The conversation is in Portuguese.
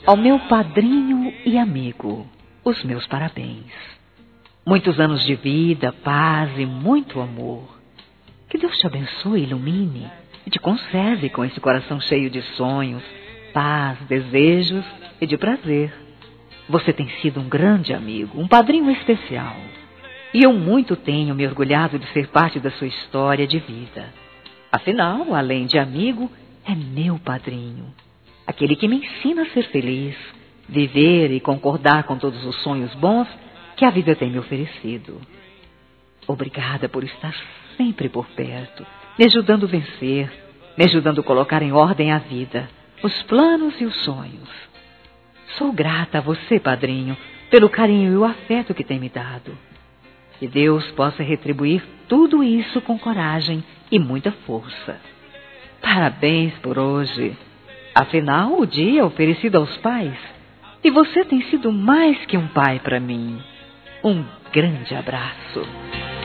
Ao meu padrinho e amigo, os meus parabéns. Muitos anos de vida, paz e muito amor. Que Deus te abençoe e ilumine e te conserve com esse coração cheio de sonhos, paz, desejos e de prazer. Você tem sido um grande amigo, um padrinho especial. E eu muito tenho me orgulhado de ser parte da sua história de vida. Afinal, além de amigo, é meu padrinho. Aquele que me ensina a ser feliz, viver e concordar com todos os sonhos bons que a vida tem me oferecido. Obrigada por estar sempre por perto, me ajudando a vencer, me ajudando a colocar em ordem a vida, os planos e os sonhos. Sou grata a você, padrinho, pelo carinho e o afeto que tem me dado. Que Deus possa retribuir tudo isso com coragem e muita força. Parabéns por hoje. Afinal, o dia é oferecido aos pais. E você tem sido mais que um pai para mim. Um grande abraço.